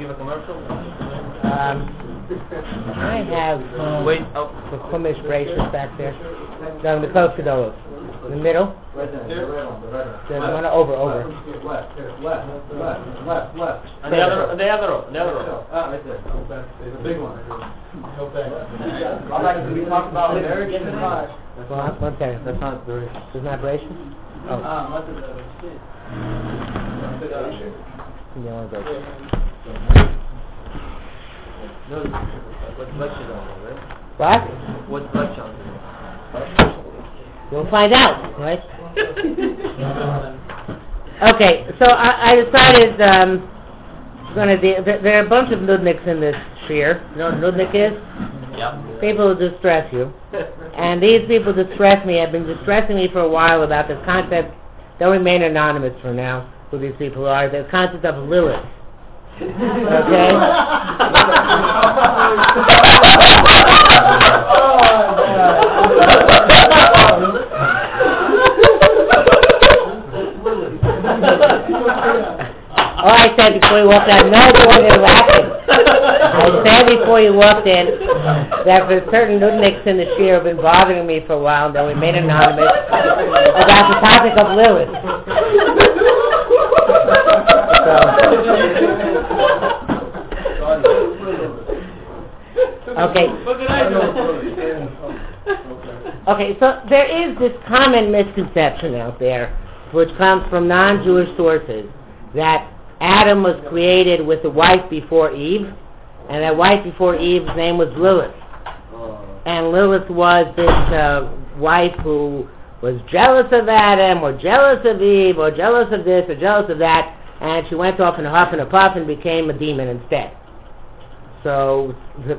give a commercial? I have the Chumash bracelets back there. Down the Kos Gedolos. In the middle. There's one over. Left. And the other row. Right there. The big one. We talked about American pie. One second. That's not the There's not bracelets? Oh. What? What's blood chunk? You'll find out, right? Okay, so I decided there are a bunch of nudniks in this sphere. You know what a nudnik is? Yep. People who distress you. And these people distress me, have been distressing me for a while about this concept. They'll remain anonymous for now, who these people are. The concept of Lilith. Okay? Oh, I said before you walked in, no one interacting. I said before you walked in that for certain nudniks in the shir have been bothering me for a while, and they'll remain anonymous about the topic of Lilith. Okay, so there is this common misconception out there, which comes from non-Jewish sources, that Adam was created with a wife before Eve, and that wife before Eve's name was Lilith. And Lilith was this wife who was jealous of Adam, or jealous of Eve, or jealous of this, or jealous of that, and she went off in a huff and a puff and became a demon instead. So the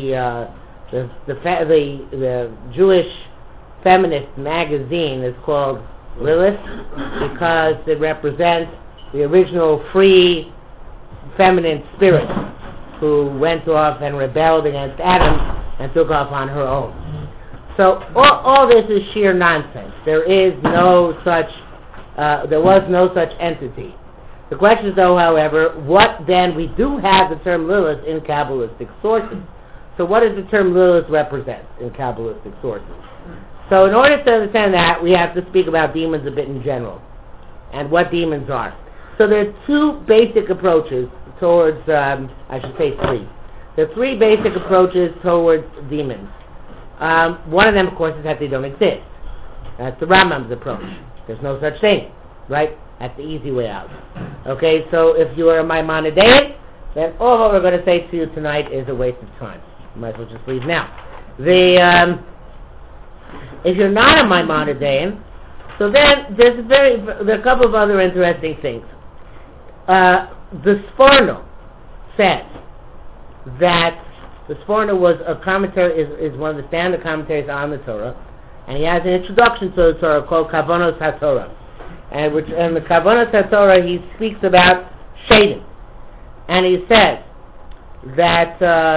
Jewish feminist magazine is called Lilith because it represents the original free feminine spirit who went off and rebelled against Adam and took off on her own. So all this is sheer nonsense. There was no such entity. The question is, though, however, what then? We do have the term Lilith in Kabbalistic sources. So what does the term Lilith represent in Kabbalistic sources? So in order to understand that, we have to speak about demons a bit in general and what demons are. So there are two basic approaches towards, I should say three. There are three basic approaches towards demons. One of them, of course, is that they don't exist. That's the Rambam's approach. There's no such thing, right? That's the easy way out. Okay, so if you are a Maimonidean, then all what we're going to say to you tonight is a waste of time. You might as well just leave now. If you're not a Maimonidean, so then there are a couple of other interesting things. The Sforno says that the Sforno was a commentary, is one of the standard commentaries on the Torah, and he has an introduction to the Torah called Kavanos HaTorah. And the Kavanos HaTorah, he speaks about Shaitim. And he says that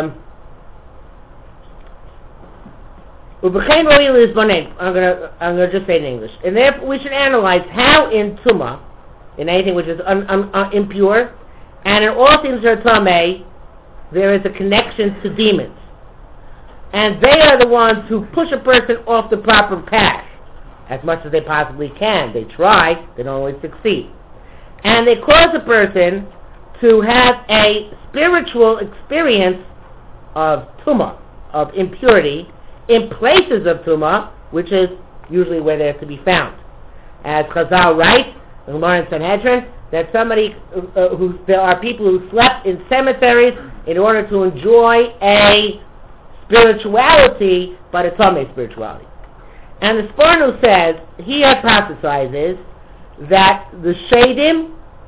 I'm going to just say it in English. And therefore we should analyze how in Tumah, in anything which is impure, and in all things that are Tameh, there is a connection to demons. And they are the ones who push a person off the proper path as much as they possibly can. They try, they don't always succeed. And they cause a person to have a spiritual experience of Tumah, of impurity, in places of Tumah, which is usually where they're to be found. As Chazal writes, in Gemara in Sanhedrin, that there are people who slept in cemeteries in order to enjoy a spirituality, but a Tameh spirituality. And the Sforno says, he hypothesizes that the Shaidim,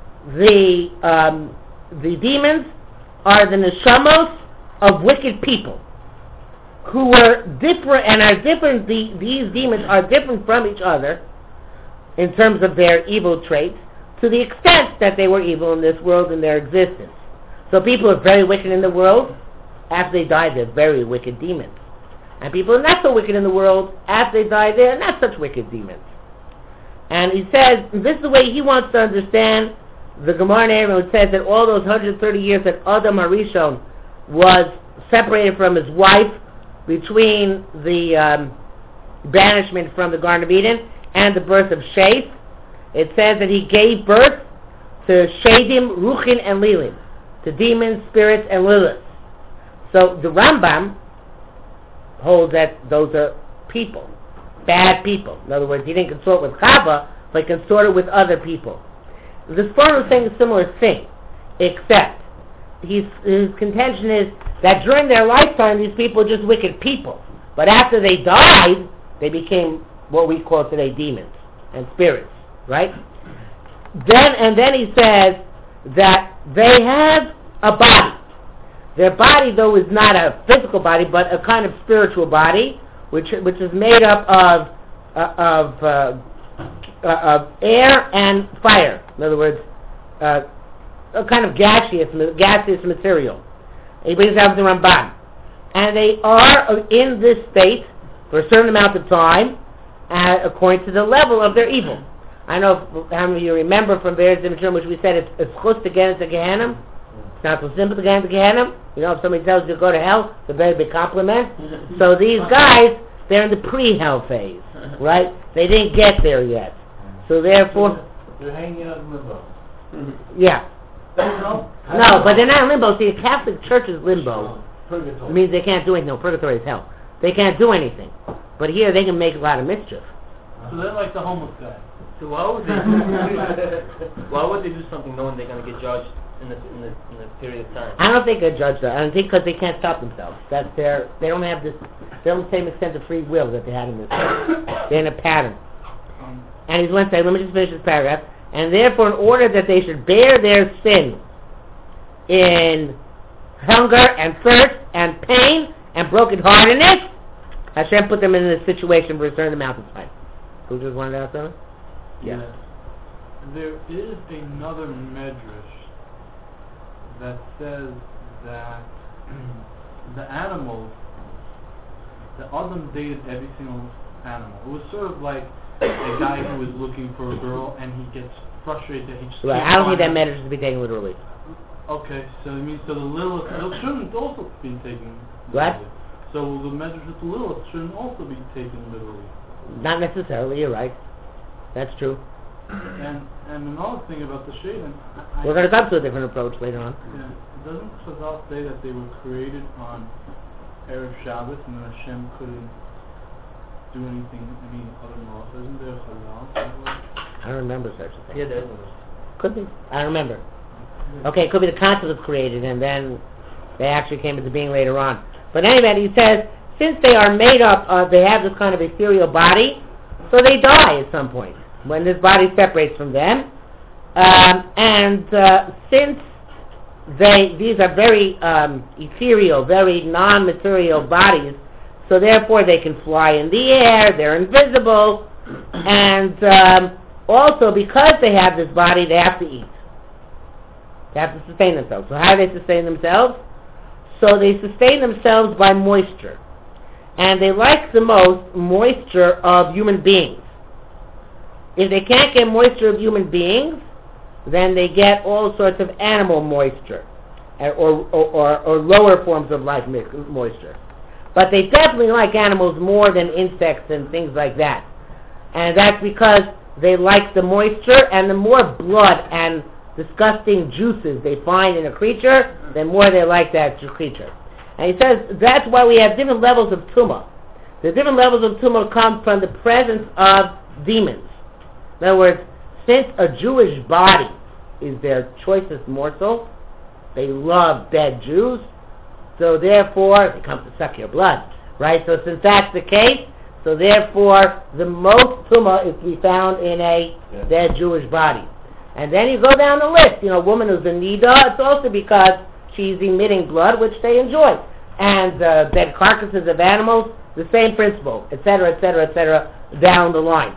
the demons, are the neshamos of wicked people who were different and are different. These demons are different from each other in terms of their evil traits, to the extent that they were evil in this world in their existence. So people are very wicked in the world. After they die, they're very wicked demons. And people are not so wicked in the world. After they die, they're not such wicked demons. And he says, this is the way he wants to understand the Gemara in Eruvin says that all those 130 years that Adam Harishon was separated from his wife between the banishment from the Garden of Eden and the birth of Sheth, it says that he gave birth to Shedim, Ruchin, and Lilin, to demons, spirits, and Lilith. So the Rambam holds that those are people, bad people. In other words, he didn't consort with Chava, but he consorted with other people. The Sforno is saying a similar thing, except his contention is that during their lifetime, these people are just wicked people. But after they died, they became what we call today demons and spirits, right? Then he says that they have a body. Their body, though, is not a physical body, but a kind of spiritual body, which is made up of air and fire. In other words, a kind of gaseous material. He brings out the Ramban. And they are in this state for a certain amount of time, according to the level of their evil. I know how many of you remember from various different terms, which we said it's chus to get into Gehenna. It's not so simple to get into Gehenna. You know, if somebody tells you to go to hell, it's a very big compliment. So these guys, they're in the pre-hell phase, right? They didn't get there yet. So therefore... They're hanging out in limbo. Yeah. No, but they're not in limbo. See, the Catholic Church is limbo. Purgatory. It means they can't do anything. No, purgatory is hell. They can't do anything. But here they can make a lot of mischief. So they're like the homeless guy. So why would they do something knowing they're going to get judged in the period of time? I don't think they're judged though. I don't think because they can't stop themselves. That's they don't have this. They don't have the same extent of free will that they had in this. They're in a pattern. And he's going to say, let me just finish this paragraph. And therefore, in order that they should bear their sin in hunger and thirst and pain and brokenheartedness, Hashem put them in this situation for a certain amount of time. Who just wanted to ask something? Yeah. There is another medrash that says that the animals, the Adam dated every single animal. It was sort of like a guy who was looking for a girl and he gets frustrated that he just Right, can't I don't think that find matters to be taken literally. Okay, so it means so the littlest shouldn't also be taken What? literally. So the measure of the littlest shouldn't also be taken literally. Not necessarily, you're right. That's true. And another thing about the Shaitan, We're going to come to a different approach later on. Yeah, doesn't Chazal say that they were created on Erev Shabbos and that Hashem couldn't do anything, any other malacha? Isn't there a Chazal? I don't remember such a thing. Yeah, there is. Could be. I don't remember. Okay, it could be the concept was created and then they actually came into being later on. But anyway, he says, since they are made up of, they have this kind of ethereal body, so they die at some point when this body separates from them. Since these are very ethereal, very non-material bodies, so therefore they can fly in the air, they're invisible, and also because they have this body, they have to eat. They have to sustain themselves. So how do they sustain themselves? So they sustain themselves by moisture. And they like the most moisture of human beings. If they can't get moisture of human beings, then they get all sorts of animal moisture or lower forms of life moisture. But they definitely like animals more than insects and things like that. And that's because they like the moisture, and the more blood and disgusting juices they find in a creature, the more they like that creature. And he says that's why we have different levels of tumah. The different levels of tumah come from the presence of demons. In other words, since a Jewish body is their choicest morsel, they love dead Jews, so therefore they come to suck your blood, right? So since that's the case, so therefore the most tumah is to be found in a dead Jewish body. And then you go down the list. You know, a woman who's in nida, it's also because she's emitting blood, which they enjoy. And dead carcasses of animals, the same principle, etc., etc., etc., down the line.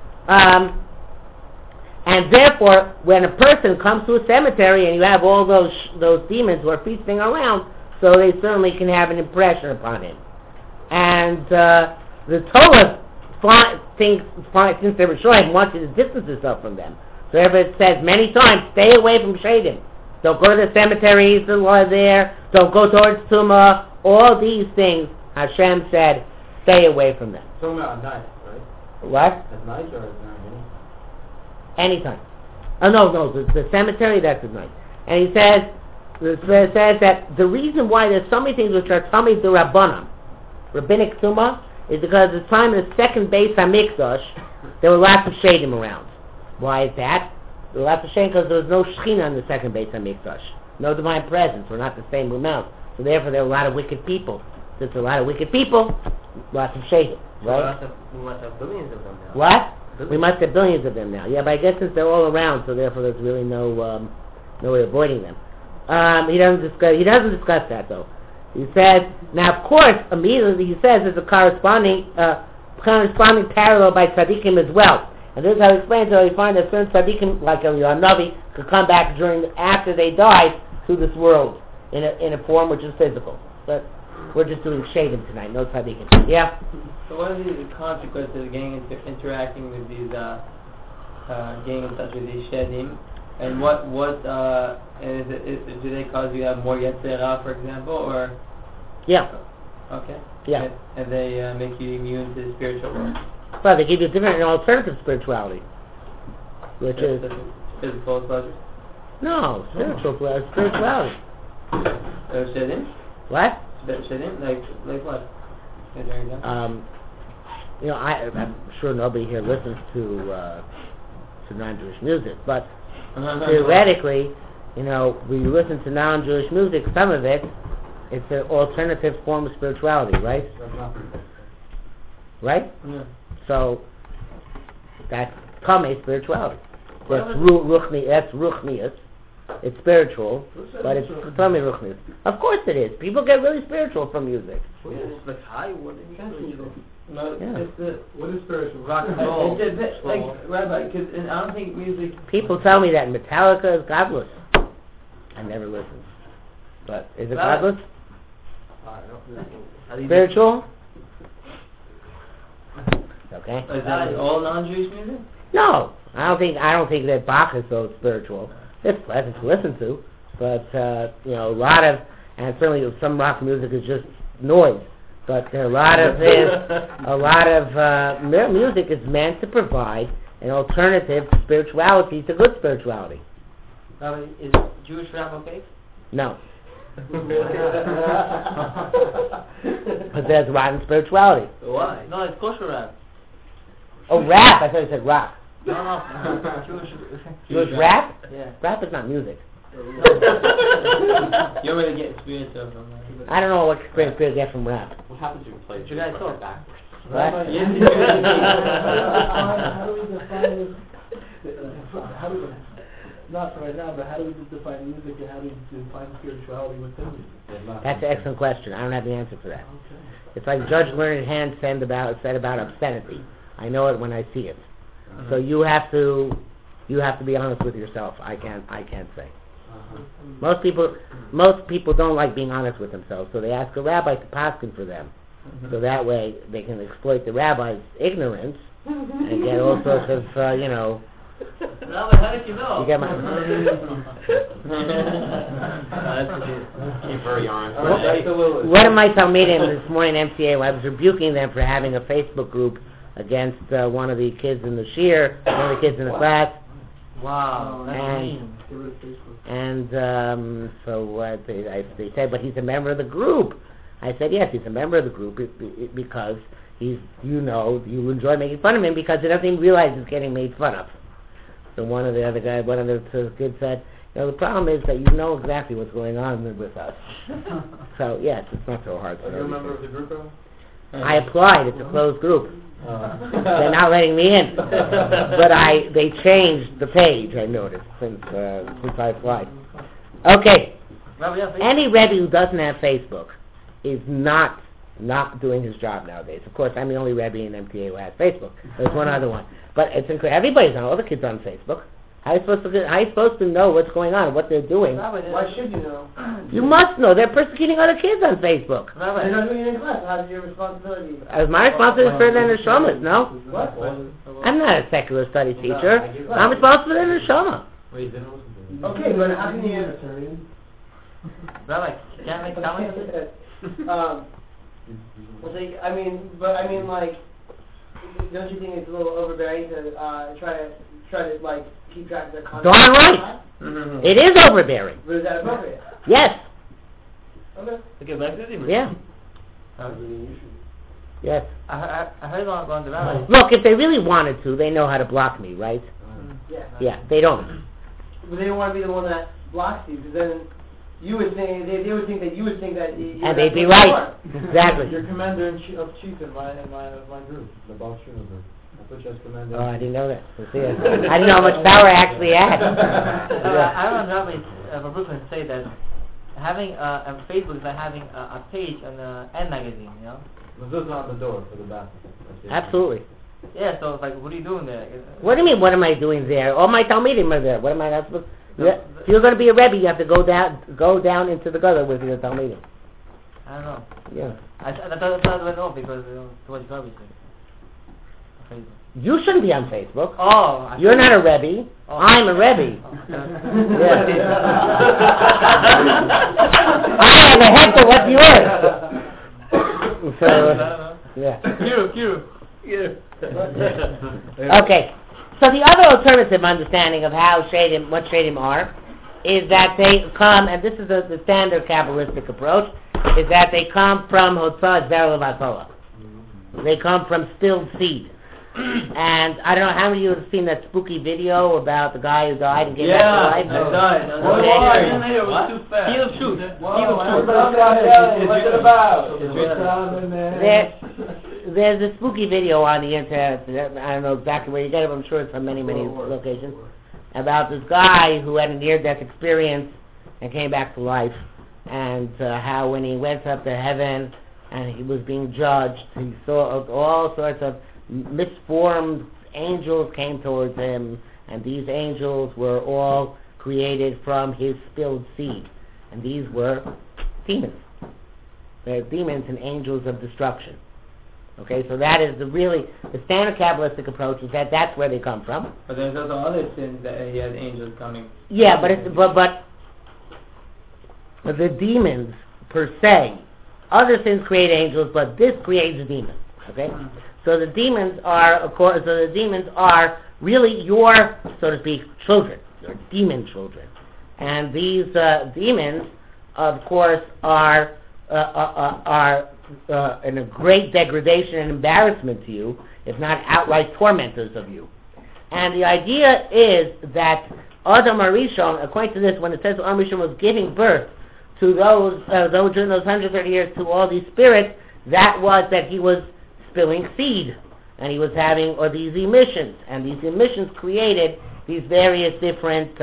And therefore, when a person comes to a cemetery and you have all those demons who are feasting around, so they certainly can have an impression upon him. And the Torah thinks they were showing wants you to distance yourself from them. So therefore it says many times, stay away from Shadim. Don't go to the cemeteries that are there. Don't go towards Tumah. All these things, Hashem said, stay away from them. Talking about at night, right? What? At night or at night? Anytime. Oh, no, the cemetery, that's at night. And he says, it says that the reason why there's so many things which are Tamid D'Rabbanan, Rabbinic Tumah, is because at the time of the second Beis HaMikdash, there were lots of Shadim around. Why is that? There were lots of Shadim because there was no Shechina in the second Beis HaMikdash. No divine presence, or not the same amount. So therefore there were a lot of wicked people. Since there are a lot of wicked people, lots of Shadim. Right? We must have billions of them now. What? Billions. We must have billions of them now. Yeah, but I guess since they're all around, so therefore there's really no way of avoiding them. He doesn't discuss that though. He says, now of course, immediately he says there's a corresponding parallel by tzaddikim as well. And this is how he explains how we find that certain tzaddikim, like Eliyahu Navi, could come back after they died to this world in a form which is physical. But we're just doing shadim tonight, no tzaddikim. Yeah? So what are the consequences of interacting with these, getting in touch with these shadim? And do they cause you to have more Yetzirah, for example, or? Yeah. Okay. Yeah. And they make you immune to the spiritual world. Well, they give you different alternative spirituality, which is physical pleasure. no spirituality. Shadim? What? Shadim? Like what? Can you example? I'm sure nobody here listens to non-Jewish music, but theoretically, when you listen to non-Jewish music, some of it's an alternative form of spirituality, right? Right? Yeah. So that's Tamei spirituality. That's Ruchnius. It's spiritual, but it's Tamei Ruchnius. Of course it is. People get really spiritual from music. It's like high. What do you No, Yeah. What is spiritual? rock and roll. Rabbi, because I don't think music. People tell me that Metallica is godless. I never listen. But is it godless? Spiritual? Okay. Is that all non-Jewish music? No, I don't think that Bach is so spiritual. It's pleasant to listen to, but a lot of, and certainly some rock music is just noise. But a lot of music is meant to provide an alternative spirituality to good spirituality. Rabbi, is Jewish rap okay? No. But there's rotten spirituality. Why? No, it's kosher rap. Oh, rap! I thought you said rock. No. Jewish rap? Yeah. Rap is not music. You're really getting spiritual from that. I don't know what experience people get from rap. What happens if you play You guys record talk backwards? What? How do we define this? Not right now, but how do we define music and how do we define spirituality within music? That's an excellent question. I don't have the answer for that. Okay. It's like Judge Learned Hand said about obscenity. I know it when I see it. So you have to be honest with yourself. I can't say. Most people don't like being honest with themselves, so they ask a rabbi to paskin for them. So that way they can exploit the rabbi's ignorance and get all sorts of, Rabbi, how did you know? You get my... Keep very honest. One of my Talmidim this morning in MCA, I was rebuking them for having a Facebook group against one of the kids in the shir, one of the kids in the class. Wow, that's mean. And so they said, but he's a member of the group. I said, yes, he's a member of the group because you enjoy making fun of him because he doesn't even realize he's getting made fun of. So one of the kids said, the problem is that you know exactly what's going on with us. So yes, it's not so hard. Are you a member of the group, though? I applied. It's a closed group. They're not letting me in. But they changed the page, I noticed, since I applied. Okay. Any Rebbe who doesn't have Facebook is not doing his job nowadays. Of course, I'm the only Rebbe in MTA who has Facebook. There's one other one. But it's incredible. Everybody's on. All the kids are on Facebook. How are you supposed to know what's going on, what they're doing? Why should you know? You must know. They're persecuting other kids on Facebook. They're not doing it in class. How's your responsibility? My responsibility is for their neshamas, no? What? I'm not a secular studies teacher. I'm responsible for their neshama. Okay, but how can you... Rabbi, can I make comments? Like, don't you think it's a little overbearing to try to like keep track of their content? Darn right. Mm-hmm. It is overbearing. But is that appropriate? Yes. Okay. Okay, back to the Yeah. Yes. I heard on the rabbi. Look, if they really wanted to, they know how to block me, right? Yeah. Yeah, they don't. But they don't want to be the one that blocks you, because then you would think they would think that you would think that you. And they'd be right. Exactly. You're commander in chief in my group, the Baal Shuna group. I put you as commander. Oh, I didn't know that. I didn't know how much power I actually had. I don't know if Brooklyn say that having Facebook is like having a page on the N magazine, you know. Mezuzah on the door for the bathroom. Absolutely. Yeah, so it's like, what are you doing there? What do you mean, what am I doing there? All my Talmidim are there. What am I not supposed to... Yeah. If you're going to be a Rebbe, you have to go down into the gutter with your Talmidim. I don't know. Yeah. I thought it went off because too much garbage there. You shouldn't be on Facebook. Oh. You're not a Rebbe. Oh. I'm a Rebbe. Yeah. I have a hector. What's yours? So, yeah. Kiru. Okay. So the other alternative understanding of how Shadim, what Shadim are, is that they come, and this is the standard Kabbalistic approach, is that they come from Hotzah Zera L'Vatala. They come from stilled seed. And I don't know how many of you have seen that spooky video about the guy who died and came back to life. Yeah, I died. It was too fast. Heel of truth. What's it about? There's a spooky video on the internet. I don't know exactly where you get it, but I'm sure it's from many locations. About this guy who had a near-death experience and came back to life. And how when he went up to heaven and he was being judged, he saw all sorts of misformed angels came towards him, and these angels were all created from his spilled seed, and these were demons. They're demons and angels of destruction. Okay, so that is the standard Kabbalistic approach is that that's where they come from. But there's also other sins that he had angels coming. Yeah, but the demons per se, other sins create angels, but this creates demons. Okay. So the demons are, really your, so to speak, children, your demon children, and these demons, of course, are in a great degradation and embarrassment to you, if not outright tormentors of you. And the idea is that Adam Arishon, according to this, when it says Adam Arishon was giving birth to those during those 130 years to all these spirits, that was that he was spilling seed, and he was having these emissions, and these emissions created these various different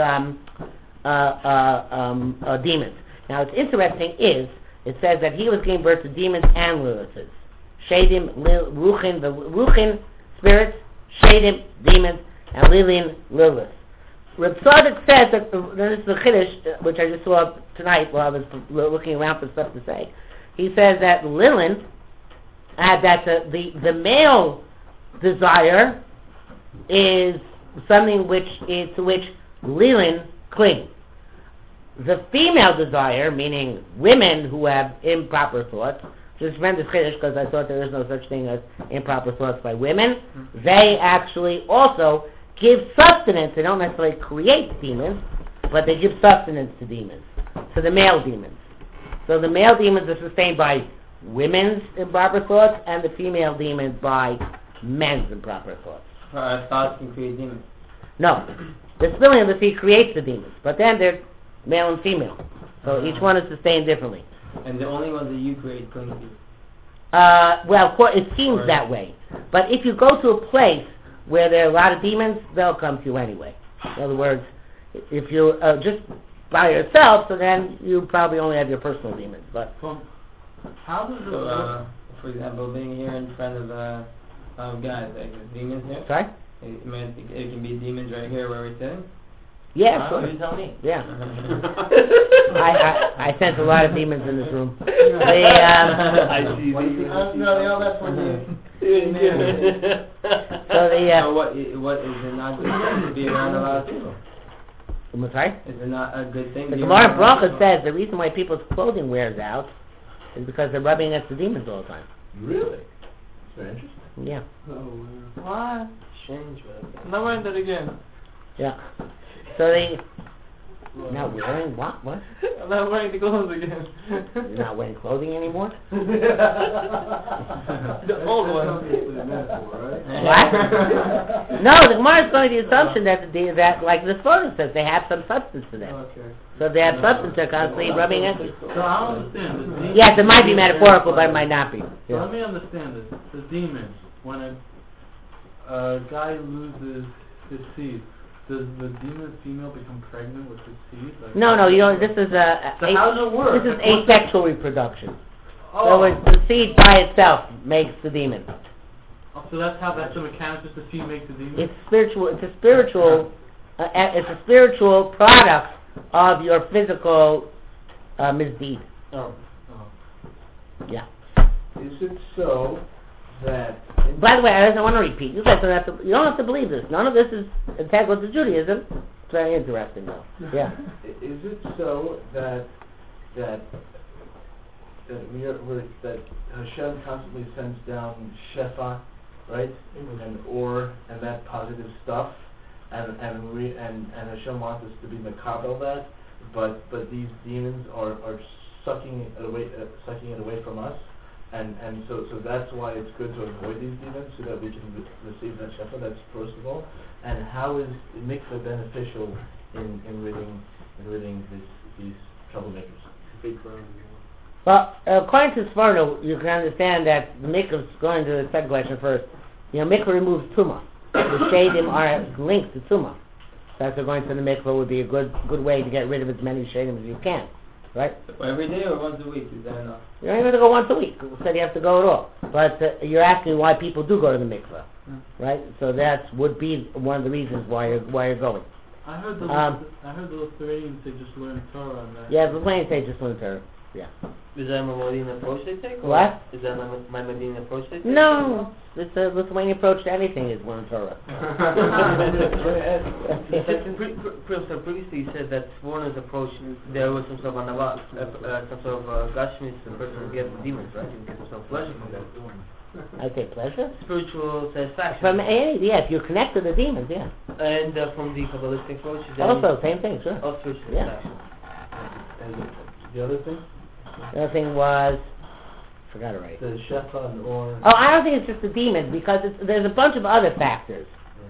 demons. Now, what's interesting is it says that he was giving birth to demons and Liliths. Shadim, Ruchin, the Ruchin spirits, Shadim, demons, and Lilin, Lilith. Reb Tzadok says that this is the Chiddush, which I just saw tonight while I was looking around for stuff to say. He says that Lilin, that the male desire is something to which Lilin cling. The female desire, meaning women who have improper thoughts, which is tremendous chiddush because I thought there is no such thing as improper thoughts by women, they actually also give sustenance. They don't necessarily create demons, but they give sustenance to demons, to the male demons. So the male demons are sustained by women's improper thoughts, and the female demons by men's improper thoughts. Thoughts can create demons. No. The spilling of the seed creates the demons, but then they're male and female. So each one is sustained differently. And the only ones that you create couldn't be. Well, of course, it seems that way. But if you go to a place where there are a lot of demons, they'll come to you anyway. In other words, if you're just by yourself, so then you probably only have your personal demons. But how does it work? For example, being here in front of guys, like demons here. Sorry? It can be demons right here where we're sitting. Yeah, sure. You tell me. Yeah. I sense a lot of demons in this room. I see. No, they all left when you. So what is it not good thing to be around a lot of people? I'm sorry? Is it not a good thing? The to be Gemara around a lot of Bracha people? says the reason why people's clothing wears out is because they're rubbing against the demons all the time. Really? It's very interesting. Yeah. What? Strange, but I'm not wearing that again. Yeah. So they not wearing what? What? I'm not wearing the clothes again. You're not wearing clothing anymore? The old one. What? No, the Gemara is going to the assumption that like the Torah says, they have some substance to them. Okay. So if they have substance, they're constantly rubbing against it. So I don't understand the demons. Yes, it might be metaphorical, but it might not be. So Yeah. let me understand this. The demons, when a guy loses his seed, does the demon female become pregnant with his seed? Like, No, you know, this is So how does it work? this is asexual reproduction. Oh. So it's the seed by itself makes the demon. Oh, so that's the mechanics, just the seed makes the demon? It's spiritual. It's a spiritual product of your physical misdeed. Oh. Yeah. Is it so that... By the way, I want to repeat. You guys you don't have to believe this. None of this is integral to Judaism. It's very interesting, though. Yeah. Is it so that Hashem constantly sends down Shefa, right, and that positive stuff, and Hashem wants us to be makabel that, but these demons are sucking it away from us, and so that's why it's good to avoid these demons so that we can receive that Shefa. That's first of all. And how is mikveh beneficial in ridding these troublemakers? Well, according to Sforno, you can understand that the mikvah, going to the second question first, mikvah removes tumah. The shadim are linked to tumah. That's why going to the mikvah would be a good way to get rid of as many shadim as you can. Right? Every day or once a week, is that enough? You don't even have to go once a week. We said you have to go at all. But you're asking why people do go to the mikvah. Right? So that would be one of the reasons why you're going. I heard the Lithuanians say just learn Torah on that. Yeah, the Lithuanians say just learn Torah. Yeah. Is that my Medina approach they take? What? Is that my Medina approach they take? No. It's a Lithuanian approach to anything is learn Torah. Previously you said that Sforno's approach, there was some sort of anava, some sort of gashmis, the person who gets demons, right? You get some sort of pleasure from that. I say pleasure? Spiritual satisfaction. From if you're connected to the demons, yeah. And from the Kabbalistic approach, is that Also, same thing, sure. Oh, spiritual Yeah. satisfaction. And the other thing? The other thing was, forgot it right. The Shefa and or... Oh, I don't think it's just the demons because there's a bunch of other factors.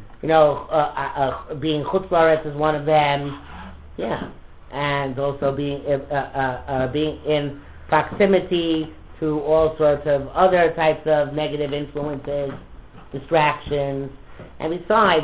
Being chutz la'aretz is one of them. Yeah, and also being in proximity to all sorts of other types of negative influences, distractions, and besides,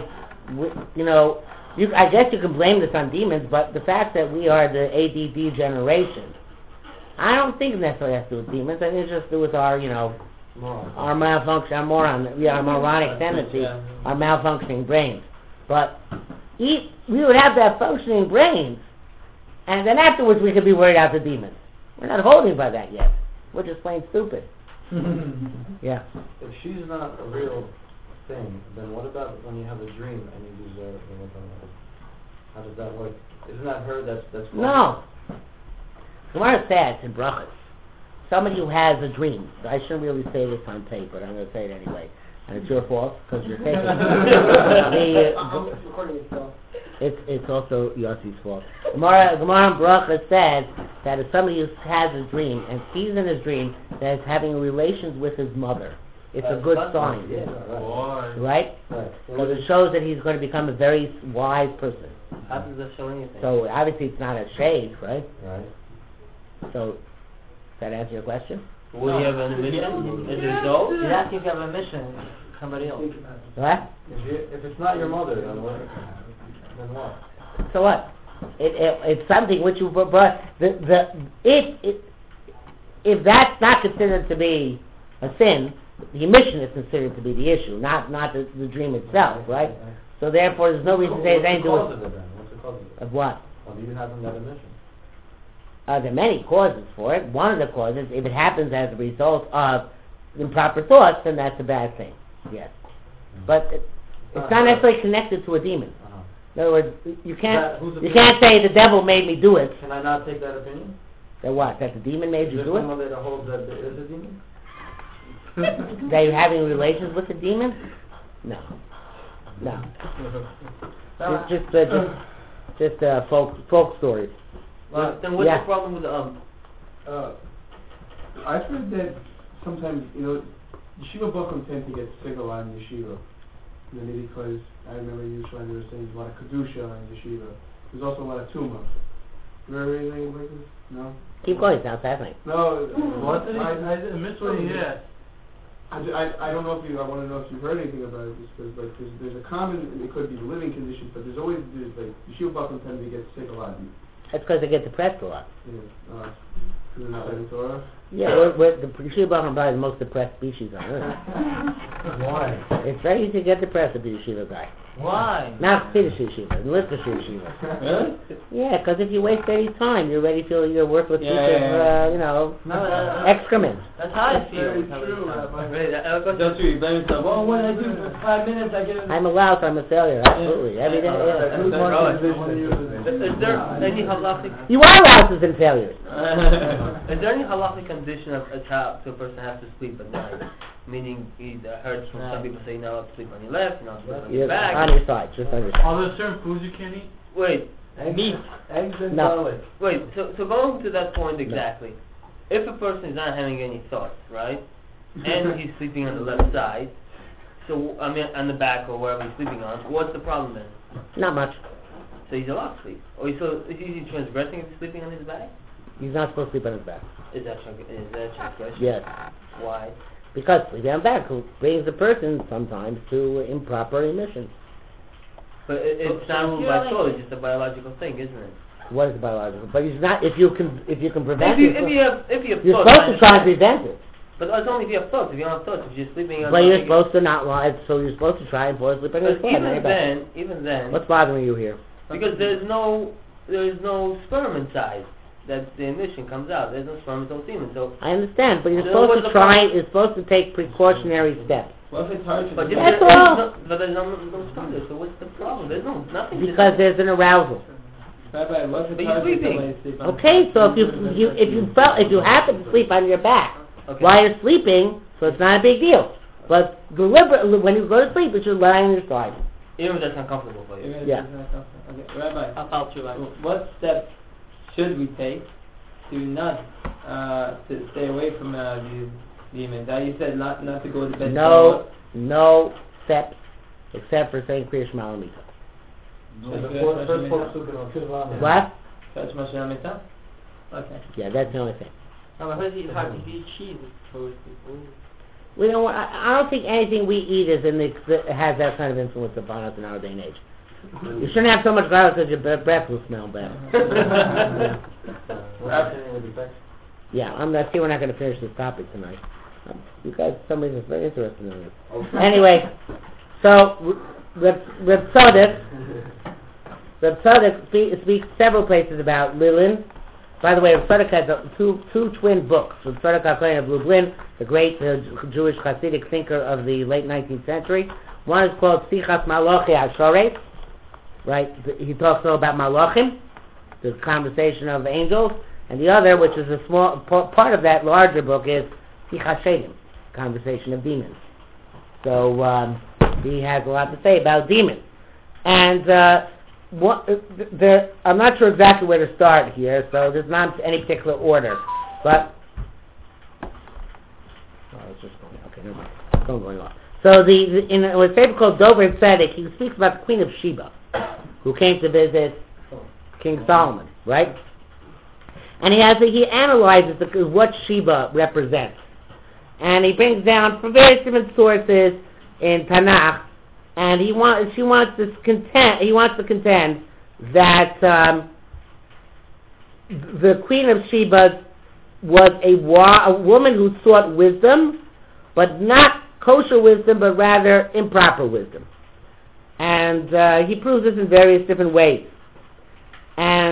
I guess you can blame this on demons, but the fact that we are the ADD generation, I don't think it necessarily has to do with demons. I think it's just to do with our, our malfunction, our moronic tendency, our malfunctioning brains. But we would have to have functioning brains, and then afterwards we could be worried about the demons. We're not holding by that yet. We're just plain stupid. Yeah. If she's not a real thing, then what about when you have a dream and you lose how does that work? Isn't that her that's No. Gemara says in Brachos, somebody who has a dream. I shouldn't really say this on tape, but I'm going to say it anyway. And it's your fault because you're taking it. I'm recording it, so. It's also Yossi's fault. Gemara in Brachos says that if somebody who has a dream and sees in his dream that he's having relations with his mother, it's a good sign. Yeah, right? Because it shows that he's going to become a very wise person. How does that show anything? So obviously it's not a shade, right? Right. So, does that answer your question? Will he have a mission as a result? He's asking if you have a mission, somebody else. What? If it's not your mother, then what? So what? It's something which you brought. If that's not considered to be a sin, the emission is considered to be the issue, not the dream itself, right? So therefore, there's no reason to say it's anything to do with. causes it? Of what? When even having that emission. There are many causes for it. One of the causes, if it happens as a result of improper thoughts, then that's a bad thing. Yes. But it's not necessarily connected to a demon. Uh-huh. In other words, you can't Whose you opinion? can't say the devil made me do it. Can I not take that opinion? That what? That the demon made Is you there do it? someone that holds that there is a demon? That you're having relations with the demon? No. No. Just folk stories. Well, then what's Yeah. the problem with the I've heard that sometimes, yeshiva bochum tend to get sick a lot in yeshiva. Maybe because I remember Yerushalayim, they were saying there's a lot of kedusha in yeshiva. There's also a lot of tumah. You ever heard anything like this? No? Keep going, sounds fascinating. No. What did he? I missed what he asked. I don't know if I want to know if you've heard anything about it, because like there's a common, it could be the living conditions, but there's like yeshiva bochum tend to get sick a lot. That's because they get depressed a lot. Yeah. Because they're not learning Torah. Yeah, the Yeshiva Bochum is the most depressed species on earth. Why? It's very easy to get depressed with the Yeshiva guy. Why? Not Chiddush Yeshiva, the Lister Yeshiva. Really? Yeah, because if you waste any time, you already feel you're worthless piece of, excrement. That's how I feel. Very true, Rabbi. Don't you blame yourself? Oh, what did I do for 5 minutes? I get it. I'm a louse, I'm a failure, absolutely. Every day, yeah. Who's more Right. Is there any halachic? You are louses and failures. Is there any halachic condition of how a person has to sleep at night? Meaning, he heard from some people say you're not allowed to sleep on your left, you're not allowed to sleep on your You're back. on your side, just on your side. Are there certain foods you can't eat? Wait, Meat. Eggs and No. garlic. wait. So going to that point exactly, if a person is not having any thoughts, right, and he's sleeping on the left side, so I mean on the back or wherever he's sleeping on, what's the problem then? Not much. So he's allowed to sleep. Or is he transgressing if he's sleeping on his back? He's not supposed to sleep on his back. Is that transgression? Yes. Why? Because sleeping on back brings the person sometimes to improper emissions. But it's not by soul, it's just a biological thing, isn't it? What is biological? But it's not. If you can prevent If it, you have you're thoughts, supposed to try and I understand. prevent it. But it's only if you have thoughts. If you don't have thoughts, if you're sleeping on But you're nothing- supposed to not lie. So you're supposed to try and fall asleep on your But side. not your back. even then, What's bothering you here? because there's no sperm inside that the emission comes out. There's no sperm, there's no semen. So, I understand, but you're So supposed what's to the try. problem? You're supposed to take precautionary steps. What if it's hard to but do? if That's there's all. there's no sperm there. So what's the problem? There's nothing. Because there's an arousal. Rabbi, what if But it's you're hard for sleeping. somebody to sleep on? Okay, so if you happen to sleep on your back Okay. while you're sleeping, so it's not a big deal. But deliberately, when you go to sleep, you should lie on your side. Even if that's uncomfortable for you. Yeah. Okay, Rabbi, what steps should we take to not to stay away from these demons? You said not to go to bed. No steps except for saying Kriya Shema Lamita. First four psukim. What? Touch Mashal Mitzvah? Okay. Yeah, that's the only thing. How do you eat cheese? We don't. I don't think anything we eat that has that kind of influence upon us in our day and age. You shouldn't have so much garlic because your breath will smell bad. Yeah, I see we're not going to finish this topic tonight. You guys, somebody's very interested in this. Anyway, so Reb Tzadok speaks several places about Lilin. By the way, Reb Tzadok has two twin books. Reb Tzadok HaKohen of Lublin, the great Jewish Hasidic thinker of the late 19th century. One is called Sichas Malachi HaShoret. Right, he talks all about Malachim, the conversation of angels, and the other, which is a small part of that larger book, is Sichas Shedim, conversation of demons. So he has a lot to say about demons. And I'm not sure exactly where to start here, so there's not any particular order. But it's just going. Okay, never mind. It's going off. So in a paper called Dover Tzedek, he speaks about the Queen of Sheba, who came to visit King Solomon, right? And he analyzes what Sheba represents, and he brings down from various different sources in Tanakh, and he wants to contend that the Queen of Sheba was a woman who sought wisdom, but not kosher wisdom, but rather improper wisdom. And he proves this in various different ways.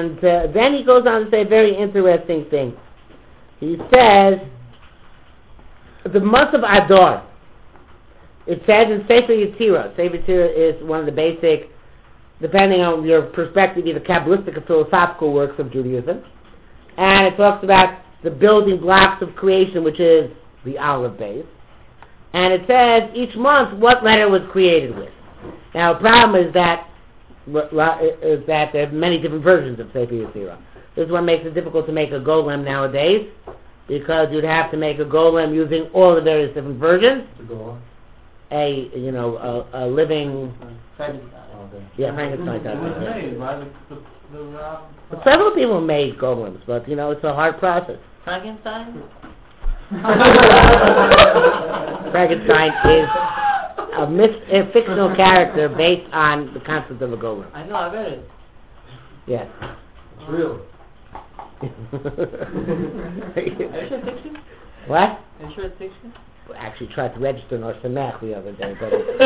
And then he goes on to say a very interesting thing. He says, the month of Adar, it says in Sefer Yetzirah. Sefer Yetzirah is one of the basic, depending on your perspective, either Kabbalistic or philosophical works of Judaism. And it talks about the building blocks of creation, which is the Aleph base. And it says each month what letter was created with. Now, the problem is that there are many different versions of Sefer Yetzirah. This is what makes it difficult to make a golem nowadays, because you'd have to make a golem using all the various different versions. A living... Frankenstein. Yeah, Frankenstein. It was made by the But several people made golems, but it's a hard process. Frankenstein? Frankenstein is a fictional character based on the concept of a golem. I know, I read it. Yes. It's real. Are you sure it's fiction? What? Are you sure it's fiction? I actually tried to register in our Samach the other day, but And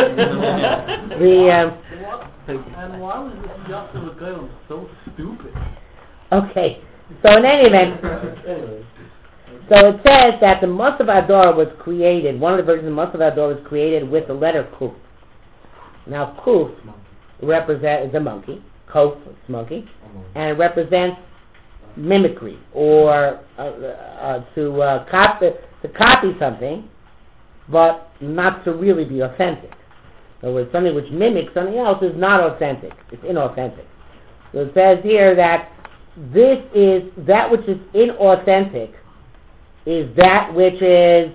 why was this Yosef Golem so stupid? okay. So in any event, so it says that the month of Adar was created. One of the versions of the month of Adar was created with the letter Kuf. Now Kuf represents the monkey. Kuf is monkey, and it represents mimicry or to copy something, but not to really be authentic. In other words, something which mimics something else is not authentic. It's inauthentic. So it says here that this is that which is inauthentic is that which is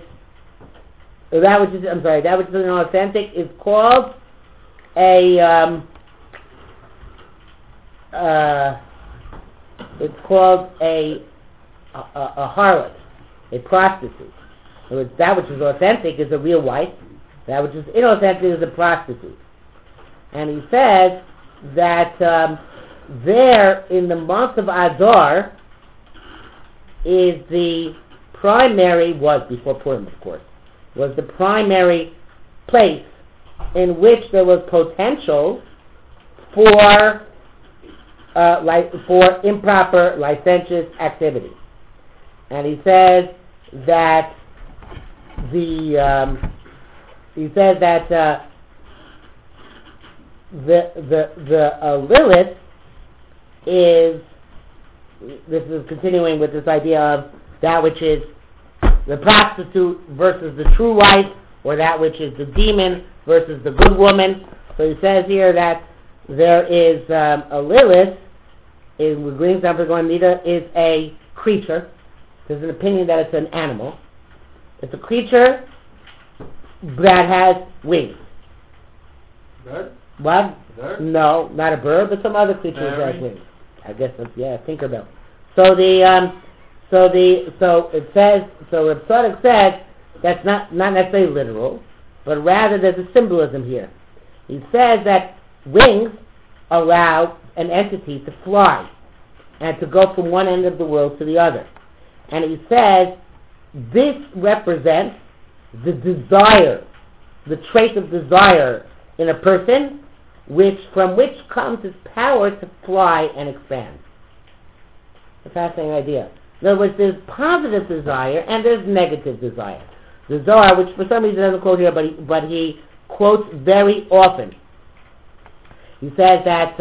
inauthentic is called it's called a harlot, a prostitute. In other words, that which is authentic is a real wife. That which is inauthentic is a prostitute. And he says that there in the month of Adar is the primary, was before Purim of course, was the primary place in which there was potential for improper licentious activity. And he says that the Lilith is, this is continuing with this idea of that which is the prostitute versus the true wife, or that which is the demon versus the good woman. So he says here that there is a Lilith, with Green Stamper going Nita, is a creature. There's an opinion that it's an animal. It's a creature that has wings. Bird? What? Bird? No, not a bird, but some other creature that has Fairy? wings. I guess that's, Tinkerbell. So it says, so Reb Tzadok says that's not necessarily literal, but rather there's a symbolism here. He says that wings allow an entity to fly and to go from one end of the world to the other. And he says this represents the desire, the trait of desire in a person, from which comes his power to fly and expand. A fascinating idea. In other words, there's positive desire and there's negative desire. The Zohar, which for some reason doesn't quote here, but he quotes very often. He says that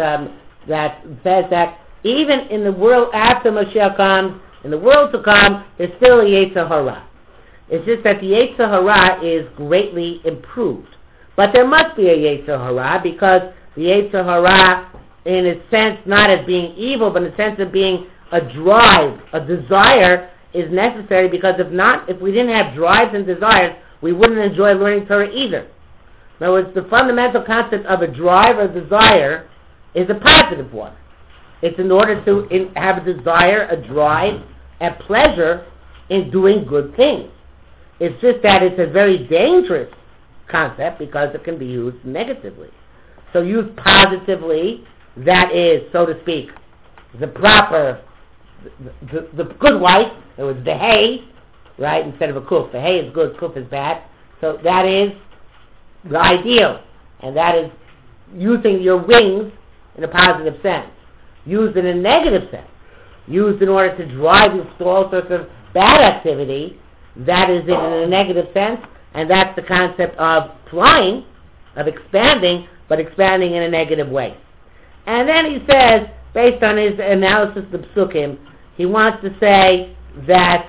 even in the world after Mashiach comes, in the world to come, there's still a Yetzer Hara. It's just that the Yetzer Hara is greatly improved. But there must be a Yetzer Hara, because the Yetzer Hara, in a sense, not as being evil, but in the sense of being a drive, a desire, is necessary, because if we didn't have drives and desires, we wouldn't enjoy learning Torah either. In other words, the fundamental concept of a drive or desire is a positive one. It's in order to have a desire, a drive, and pleasure in doing good things. It's just that it's a very dangerous concept because it can be used negatively. So used positively, that is, so to speak, the proper, the good wife. It was the hay, right, instead of a kuf. The hay is good, kuf is bad. So that is the ideal, and that is using your wings in a positive sense. used in a negative sense, used in order to drive you to all sorts of bad activity, that is it in a negative sense, and that's the concept of flying, of expanding, but expanding in a negative way. And then he says, based on his analysis of the Psukim, he wants to say that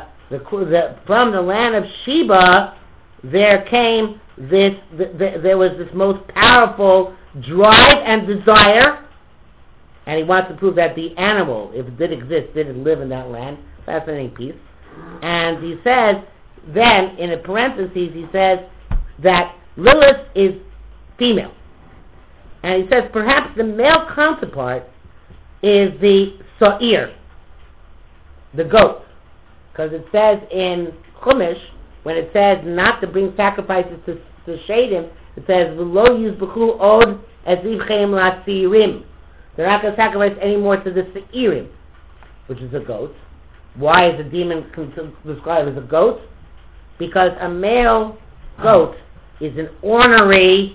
from the land of Sheba, there came this, there was this most powerful drive and desire, and he wants to prove that the animal, if it did exist, didn't live in that land. Fascinating piece. And he says, then, in a parentheses, he says that Lilith is female. And he says perhaps the male counterpart is the Sa'ir, the goat. Because it says in Chumash, when it says not to bring sacrifices to Shadim, it says, V'lo yizbechu od ezivchem la'tzirim. They're not going to sacrifice anymore to the Sa'irim, which is a goat. Why is a demon described as a goat? Because a male goat is an ornery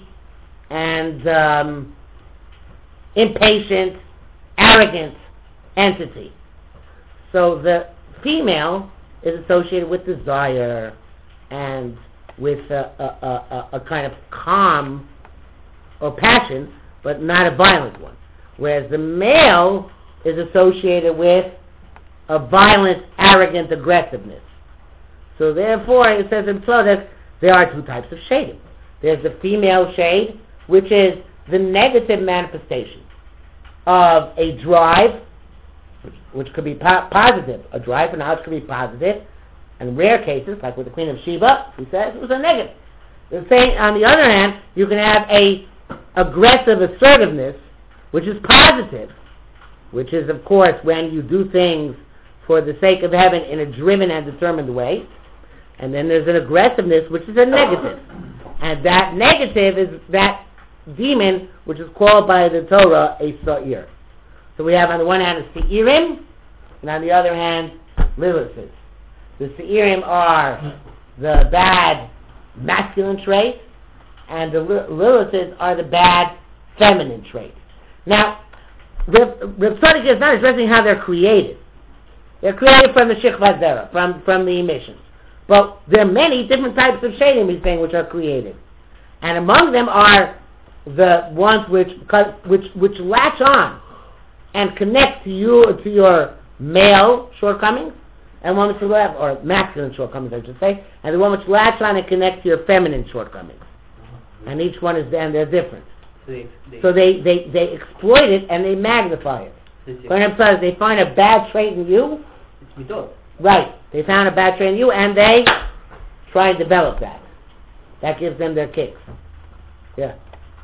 and impatient, arrogant entity. So the female is associated with desire and with a kind of calm or passion, but not a violent one. Whereas the male is associated with a violent, arrogant aggressiveness. So therefore, it says in Tzaddik, there are two types of shading. There's the female shade, which is the negative manifestation of a drive, which could be positive. A drive for knowledge could be positive. In rare cases, like with the Queen of Sheba, he says it was a negative. The same, on the other hand, you can have a aggressive assertiveness, which is positive, which is, of course, when you do things for the sake of heaven in a driven and determined way. And then there's an aggressiveness, which is a negative. And that negative is that demon, which is called by the Torah a Sa'ir. So we have on the one hand a Sa'irim, and on the other hand, Liliths. The Sa'irim are the bad masculine traits, and the Liliths are the bad feminine traits. Now, Reb Tzaddik is not addressing how they're created. They're created from the Shechvat Zera, from the emissions. But there are many different types of shading, he's saying, which are created. And among them are the ones which latch on and connect to your male shortcomings, and one which or masculine shortcomings, I should say, and the one which latch on and connect to your feminine shortcomings. And each one is, and they're different. So they exploit it and they magnify it. When they find a bad trait in you, it's midot. Right. They found a bad trait in you and they try and develop that. That gives them their kicks. Yeah.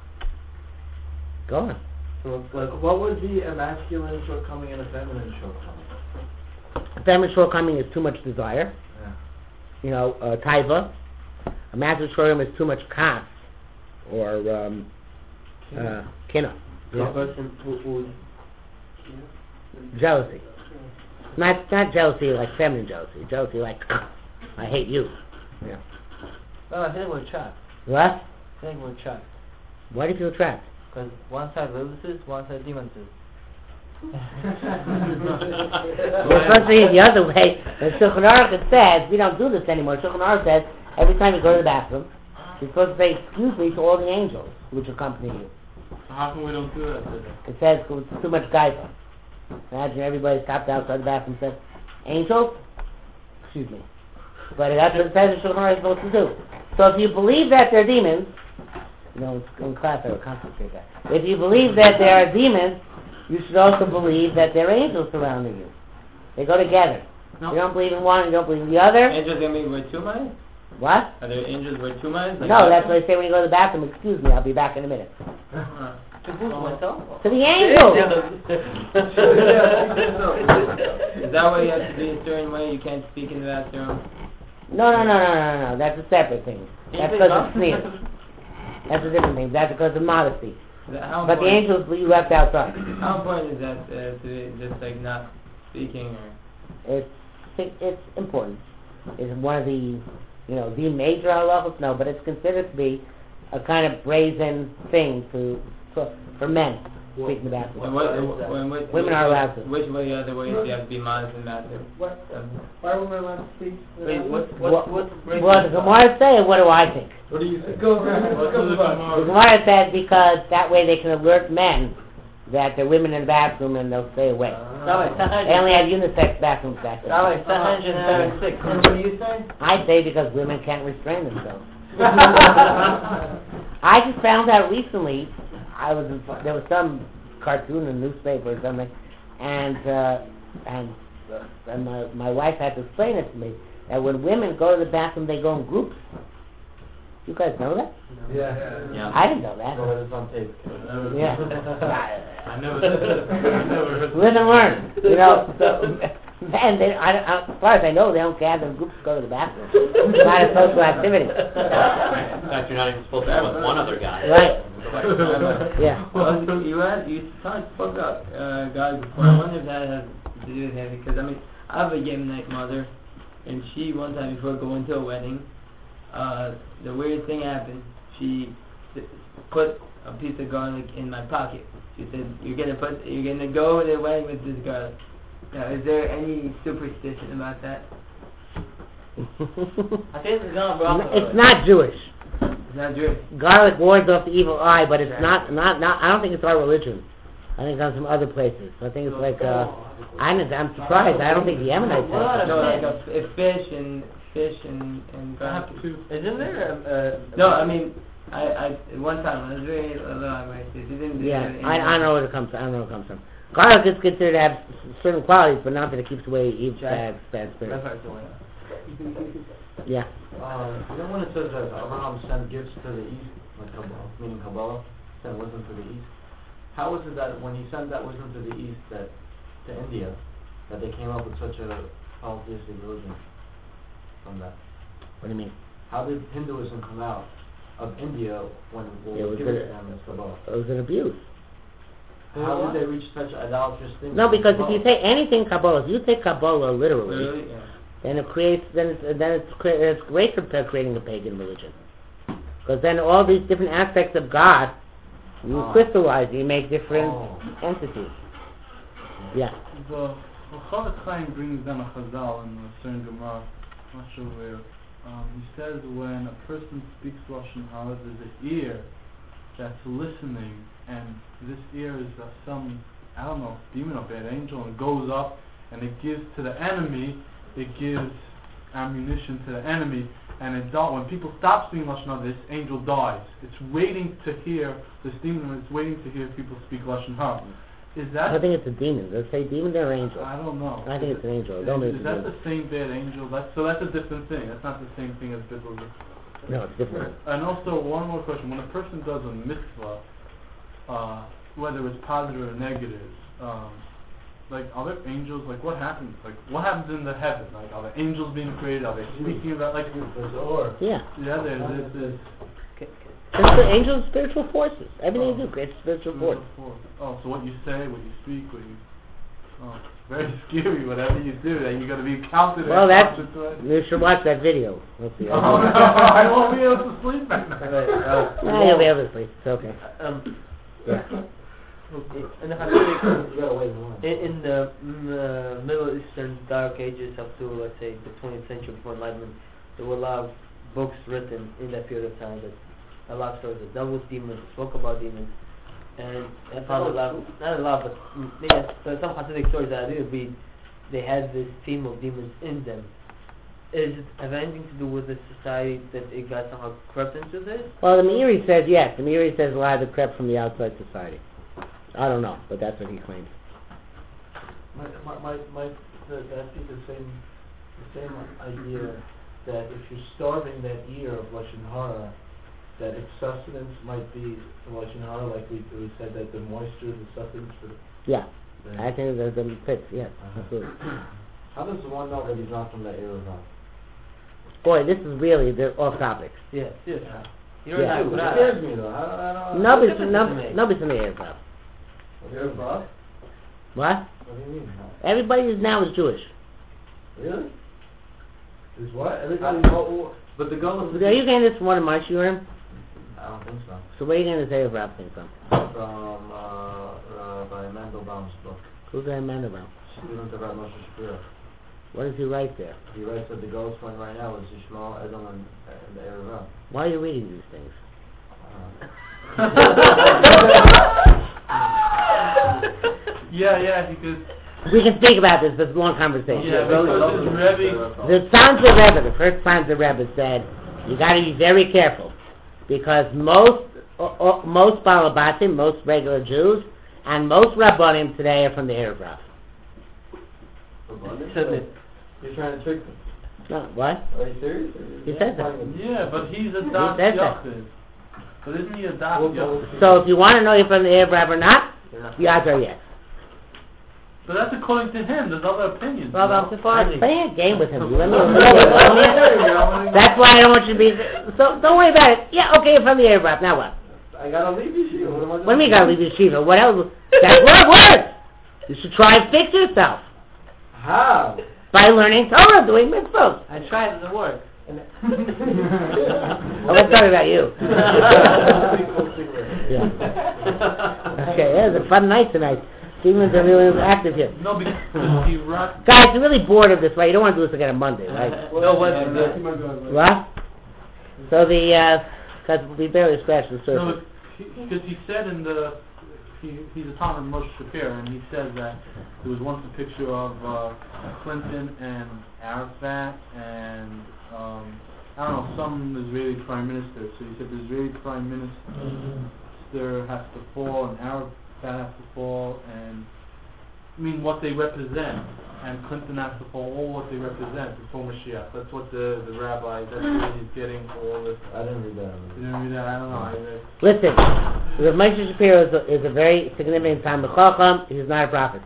Go on. So, like, what would be a masculine shortcoming and a feminine shortcoming? A feminine shortcoming is too much desire. Yeah. You know, taiva. A masculine shortcoming is too much kas or kina. The person who jealousy. Not jealousy like feminine jealousy. Jealousy like I hate you. Yeah. Well, I think we're trapped. What? I think we're trapped. Why do you feel trapped? Because one side Lilith, one side demons. You're supposed to be the other way. The Shulchan Aruch says we don't do this anymore. Shulchan Aruch says every time you go to the bathroom, you're supposed to say excuse me to all the angels which accompany you. So how come we don't do that today? It says it's too much gaiva. Imagine everybody stopped outside the bathroom and said, angels? Excuse me. But that's what it says in Shulchan Aruch is supposed to do. So if you believe that they're demons, you know, in class I would concentrate that. If you believe that there are demons, you should also believe that there are angels surrounding you. They go together. No. You don't believe in one, you don't believe in the other. Angels going to be with two minds? What? Are there angels with two minds? Like No, that's what I say when you go to the bathroom. Excuse me, I'll be back in a minute. to boost myself. To the angels! Is that why you have to be a certain way? You can't speak in the bathroom? No. That's a separate thing. That's because of sneer. That's a different thing. That's because of modesty. But the angels you left outside. How important is that to be just like not speaking? Or? It's important. It's one of the, the major halachos. No, but it's considered to be a kind of brazen thing for men. speak in the bathroom. And what, Women are allowed to. Which way other ways do you have to be modest in the bathroom? Why are women allowed to speak? Wait, what's Well, the Gemara say, what do I think? What do you think? Go The Gemara says because that way they can alert men that there are women in the bathroom and they'll stay away. They only have unisex bathrooms back there. 776. And what do you say? I say because women can't restrain themselves. I just found out recently, there was some cartoon in the newspaper or something, and my wife had to explain it to me, that when women go to the bathroom, they go in groups. You guys know that? Yeah. I didn't know that. Well, it's on tape. Yeah. I never heard. Live and learn. You know, so, and they, as far as I know, they don't gather in groups to go to the bathroom. It's not a social activity. In fact, you're not even supposed to go with one other guy. Right. Yeah. Well, you spoke about guys before. I wonder if that has to do with him, because I have a Yemenite mother, and she one time before going to a wedding, the weirdest thing happened. She put a piece of garlic in my pocket. She said, "You're gonna go to the wedding with this garlic." Now, is there any superstition about that? I think It's not Jewish. It's not Jewish. Garlic wards off the evil eye, but it's not. I don't think it's our religion. I think it comes from other places. I think it's like. I'm surprised. I don't think the Yemenites have it. No, like a fish and garlic. Isn't there No, I one time I was very little. Yeah, I don't know where it comes from. I don't know where it comes from. Garlic is considered to have certain qualities, but not that it keeps away evil, bad spirits. Yeah. Then when it says that Abraham sent gifts to the east, like meaning Kabbalah, sent wisdom to the east, how is it that when he sent that wisdom to the east, that to India, that they came up with such a polytheistic religion from that? What do you mean? How did Hinduism come out of India when It was given to them as Kabbalah? It was an abuse. How did they reach such idolatrous things? No, because if you say anything Kabbalah, if you take Kabbalah literally, Really? Yeah. then it creates, it's great for creating a pagan religion. Because then all these different aspects of God, you crystallize, you make different entities. Yeah. The Chofetz Chaim brings down a chazal in the certain Gemara, I'm not sure where. He says when a person speaks Lashon Hara, there's an ear that's listening, and this ear is some, I don't know, demon or bad angel, and it goes up and it gives to the enemy, it gives ammunition to the enemy, and when people stop speaking Lashon Hara, this angel dies. It's waiting to hear, this demon is waiting to hear people speak Lashon Hara. Is that? I think it's a demon. Does it say demon or angel? I don't know. I think it's an angel. Is that the same bad angel? So that's a different thing. That's not the same thing as biblical. No, it's different. And also, one more question. When a person does a mitzvah, whether it's positive or negative, like, are there angels? Like, what happens? Like, what happens in the heaven? Like, are the angels being created? Are they speaking about, like, Yeah. Yeah, there's The angels are spiritual forces. Everything you do creates spiritual force. Oh, so what you say, what you speak, it's very scary. Whatever you do, that you're going to be counted. Well, you should watch that video. Let's see. Oh, no, I won't be able to sleep at night. You'll be able to sleep. It's okay. Yeah. In the Hasidic, in the Middle Eastern Dark Ages up to, let's say, the 20th century before Enlightenment, there were a lot of books written in that period of time that a lot of stories that dealt with demons, spoke about demons, and I found not a lot, but some Hasidic stories that I did read, they had this theme of demons in them. Is it have anything to do with the society that it got somehow crept into this? Well, the Meiri says yes. The Meiri says a lot of it crept from the outside society. I don't know, but that's what he claims. That'd be the same idea that if you're starving that ear of Lashon Hara, that its sustenance might be Lashon Hara, like we said that the moisture is the sustenance for. Yeah, I think there's the pits. Yes, absolutely. How does one know that he's not from the area of God? Boy, this is really off topic. Yes. You're It scares me though. I don't Nobody's from the area of God. You're abroad? What? What do you mean? Everybody is now is Jewish. Really? Is what? But the goal of Are you getting this from one of my shiurim? I don't think so. So where are you getting this area of God thing from? From Rambam's book. Who's that man about? Student of Rav Moshe Shapiro. What does he write there? He writes that the goal's point right now is Yishmael, Edom, and the Erev. Why are you reading these things? Yeah, because We can speak about this, but it's a long conversation. because his Rebbe. The Sanzer Rebbe, the first Sanzer Rebbe said, you got to be very careful because most Balabatim, most regular Jews, and most Rabbanim today are from the Erev Rav. You're trying to trick them. No, what? Are you serious? He said that. Yeah, but he's a Das said that. Yachid. But isn't he a Das Yachid? So if you want to know if you're from the Erev Rav or not, the odds are yes. But that's according to him. There's other opinions. Rav no? Sephardi. Play a game with him. That's why I don't want you to be. So don't worry about it. Yeah, okay, you're from the Erev Rav. Now what? I gotta leave yeshiva. What am I What do you mean you gotta leave yeshiva? What else? That's what it works. You should try and fix yourself How? by learning Torah, doing mitzvot. I tried, it doesn't work. Oh, let's talk about you. Yeah. Okay, yeah, it's a fun night tonight. Stevens are really active here. No, because he rocked. Guys, you're really bored of this, right? You don't want to do this again on Monday, right? No, what? What? So because we barely scratched the surface. No, because he said in the. He's a Talmud Moshe Shapiro, and he says that there was once a picture of Clinton and Arafat and I don't know, some Israeli prime minister. So he said the Israeli prime minister has to fall and Arafat has to fall, and I mean what they represent, and Clinton has to fall, all what they represent before Mashiach. That's what the rabbi, that's what he's getting for all this. I didn't read that. You didn't read that? I don't know. I read. Listen, Rav Moshe Shapiro is a very significant Talmid Chacham. He's not a prophet.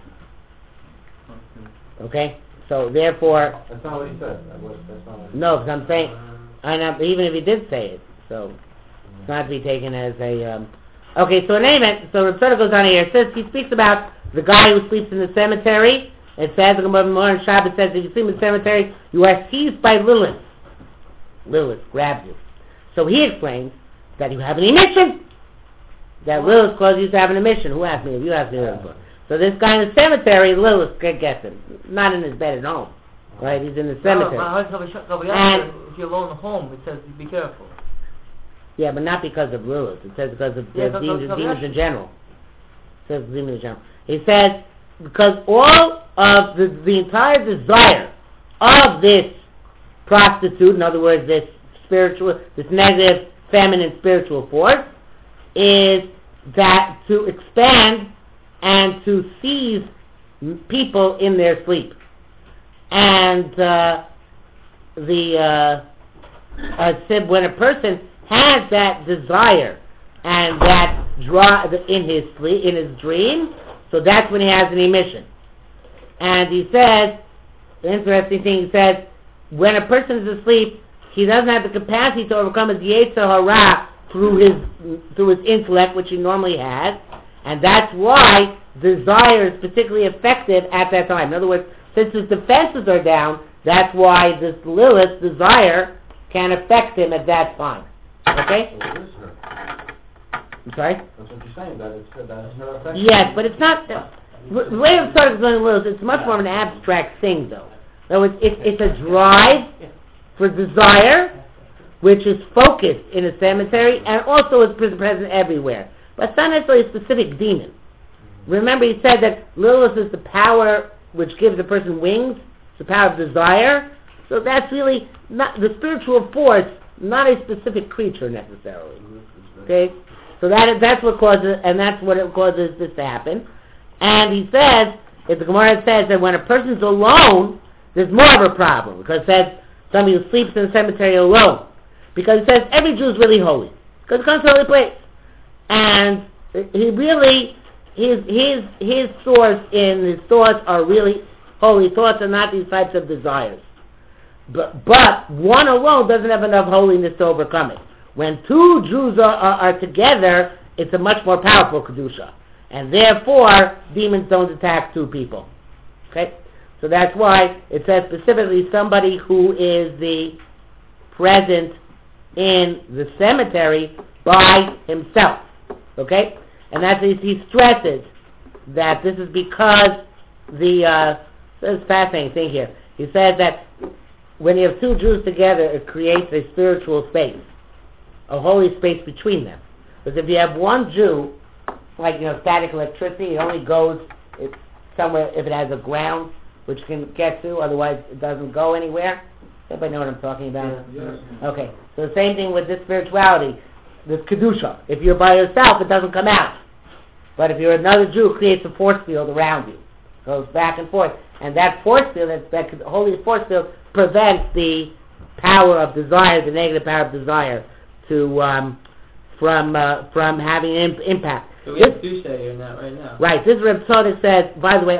Okay? So therefore, That's not what he said. That's not what he no, because I'm saying, even if he did say it, so it's not to be taken as a. Okay, so in any event, so Rav Tzadok goes on here. It says he speaks about the guy who sleeps in the cemetery. It says the Gemara in Shabbos says if you sleep in the cemetery, you are seized by Lilith. Lilith grabs you. So he explains that you have an emission. That Lilith causes you to have an emission. Who asked me? You asked me before. So this guy in the cemetery, Lilith gets him. Not in his bed at home. Right? He's in the cemetery. And if you're alone at home, it says be careful. Yeah, but not because of Lilith. It says because of demons in general. It says demons in general. He says because all of the entire desire of this prostitute, in other words, this negative feminine spiritual force, is that to expand and to seize people in their sleep. And when a person has that desire and that drive in his sleep, in his dream, so that's when he has an emission. And he says, the interesting thing, he says, when a person is asleep, he doesn't have the capacity to overcome his Yetzer Hara through his intellect, which he normally has, and that's why desire is particularly effective at that time. In other words, since his defenses are down, that's why this Lilith desire can affect him at that time. Okay? So it is her. I'm sorry? That's what you're saying, that it's her effect. Yes, but it's not. The way it starts going Lilith, it's much more of an abstract thing, though. So it's a drive for desire, which is focused in a cemetery, and also is present everywhere. But it's not necessarily a specific demon. Remember, he said that Lilith is the power which gives a person wings, it's the power of desire. So that's really not the spiritual force, not a specific creature necessarily. Okay, so that's what causes, and that's what it causes this to happen. And he says, if the Gemara says that when a person's alone, there's more of a problem because it says somebody who sleeps in the cemetery alone, because it says every Jew is really holy because it comes to a holy place, and he really his source in his thoughts are really holy thoughts and not these types of desires. But one alone doesn't have enough holiness to overcome it. When two Jews are together, it's a much more powerful kedusha, and therefore demons don't attack two people. Okay, so that's why it says specifically somebody who is present in the cemetery by himself. Okay, and that's he stresses that this is because this is a fascinating thing here. He says that when you have two Jews together, it creates a spiritual space, a holy space between them. Because if you have one Jew, like static electricity, it only goes somewhere if it has a ground which can get to, otherwise it doesn't go anywhere. Everybody know what I'm talking about? Yes. Okay, so the same thing with this spirituality, this Kedusha. If you're by yourself, it doesn't come out. But if you're another Jew, it creates a force field around you. Goes back and forth. And that force field, that holy force field, prevents the power of desire, the negative power of desire, to from having an impact. So we have Dusha here now, right now. Right. This Reb Tzadok says, by the way,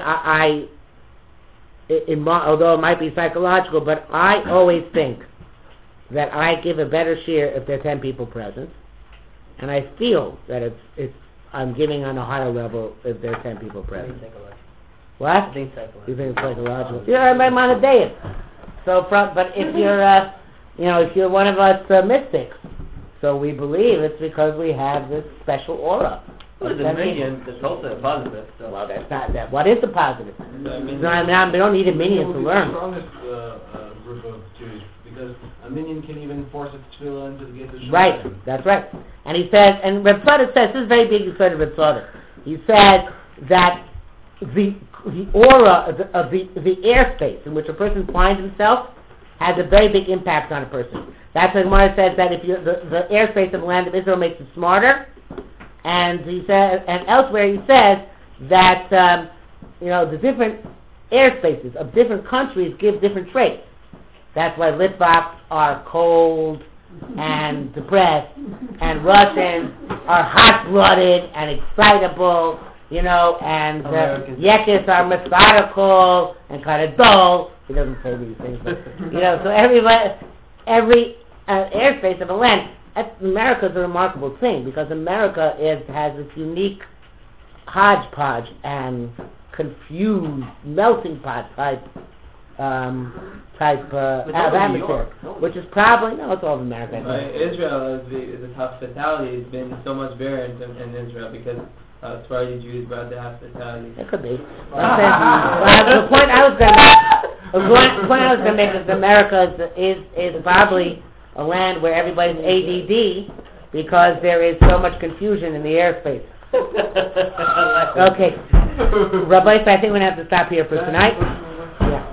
although it might be psychological, but I always think that I give a better share if there are 10 people present, and I feel that I'm giving on a higher level if there are 10 people present. What? I think psychological. You think it's psychological? Yeah, I'm on a dais. So, but if you're, if you're one of us mystics, so we believe it's because we have this special aura. Well, the minion, that's also a positive. So. Well, that's not that. What is the positive? So, We don't need a minion to learn. The strongest group of Jews, because a minion can even force its tefillah into the gate of Shemayim. Right, that's right. And he says, and Reb Tzadok says, this is very big in front of Reb Tzadok. He said that the aura of the airspace in which a person finds himself has a very big impact on a person. That's why Gemara says that if the airspace of the land of Israel makes it smarter, and he says, and elsewhere he says that the different airspaces of different countries give different traits. That's why Litvaks are cold and depressed, and Russians are hot-blooded and excitable, and Yekis are methodical and kind of dull. He doesn't say these things, but so every airspace of a land. America is a remarkable thing because America has this unique hodgepodge and confused melting pot type atmosphere, which is probably it's all of America. Israel is hospitality has been so much better in Israel because Sephardi Jews brought the hospitality. It could be. The point I was going to make is America is probably a land where everybody's ADD because there is so much confusion in the airspace. Okay. Rabbi, I think we're going to have to stop here for tonight. Yeah.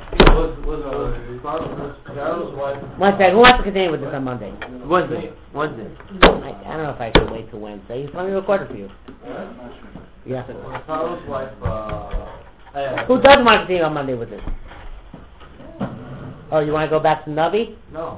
One second. Who wants to continue with this on Monday? Wednesday. I don't know if I should wait till Wednesday. Let me record it for you. Yeah. Pharaoh's wife, Who doesn't want to continue on Monday with this? Oh, you want to go back to Navi? No.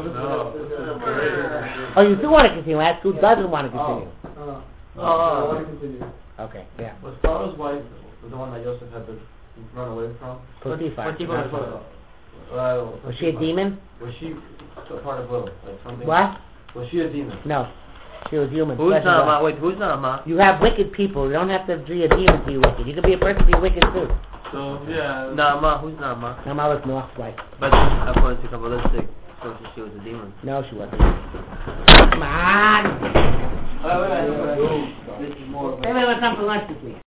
Oh, you do want to continue. Ask who doesn't want to continue. I want to continue. Okay, yeah. Was Pharaoh's wife the one that Joseph had to run away from? Potiphar. Was she a Potiphar. demon? Was she a part of will? Like something? What? Was she a demon? No. She was human. Who's Flesh and blood. Nama? Wait, who's Nama? You have wicked people. You don't have to be a demon to be wicked. You can be a person to be wicked too. So, yeah. Nama, who's Nama? Nama was Noah's wife. But according to Kabbalistic sources, she was a demon. No, she wasn't. Come on! This is more. Maybe we'll come for lunch this week.